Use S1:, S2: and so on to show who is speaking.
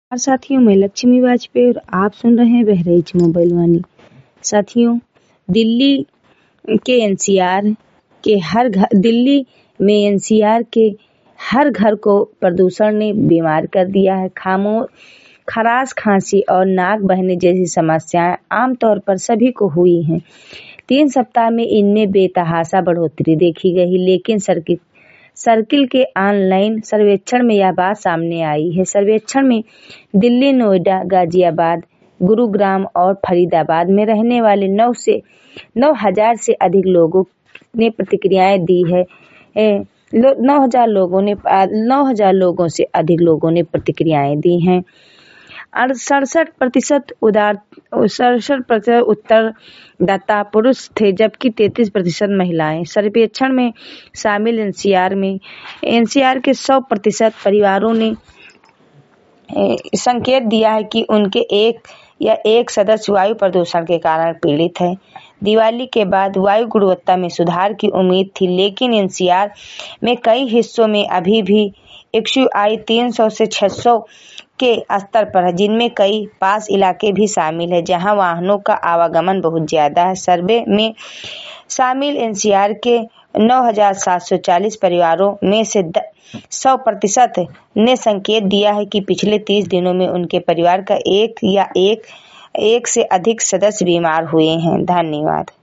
S1: और साथियों, मैं लक्ष्मी वाजपेयी और आप सुन रहे हैं बहरेज मोबाइल वाणी। साथियों, दिल्ली के एनसीआर के हर घर दिल्ली में एनसीआर के हर घर को प्रदूषण ने बीमार कर दिया है। खराश, खांसी और नाक बहने जैसी समस्याएं आमतौर पर सभी को हुई हैं। 3 सप्ताह में इनमें बेतहाशा बढ़ोतरी देखी गई, लेकिन सर्किल के ऑनलाइन सर्वेक्षण में यह बात सामने आई है। सर्वेक्षण में दिल्ली, नोएडा, गाजियाबाद, गुरुग्राम और फरीदाबाद में रहने वाले 9,000 से अधिक लोगों ने प्रतिक्रियाएं दी है। 9,000 लोगों से अधिक लोगों ने प्रतिक्रियाएं दी हैं। 67% उत्तरदाता पुरुष थे, जबकि 33% महिलाएं। सर्वेक्षण में शामिल एनसीआर के 100% परिवारों ने संकेत दिया है कि उनके एक सदस्य वायु प्रदूषण के कारण पीड़ित है। दिवाली के बाद वायु गुणवत्ता में सुधार की उम्मीद थी, लेकिन एनसीआर में कई हिस्सों में अभी भी एक्यूआई 300 से 600 के स्तर पर है, जिनमें कई पास इलाके भी शामिल है जहां वाहनों का आवागमन बहुत ज्यादा है। सर्वे में शामिल एनसीआर के 9,740 परिवारों में से 100% ने संकेत दिया है कि पिछले 30 दिनों में उनके परिवार का एक से अधिक सदस्य बीमार हुए हैं। धन्यवाद।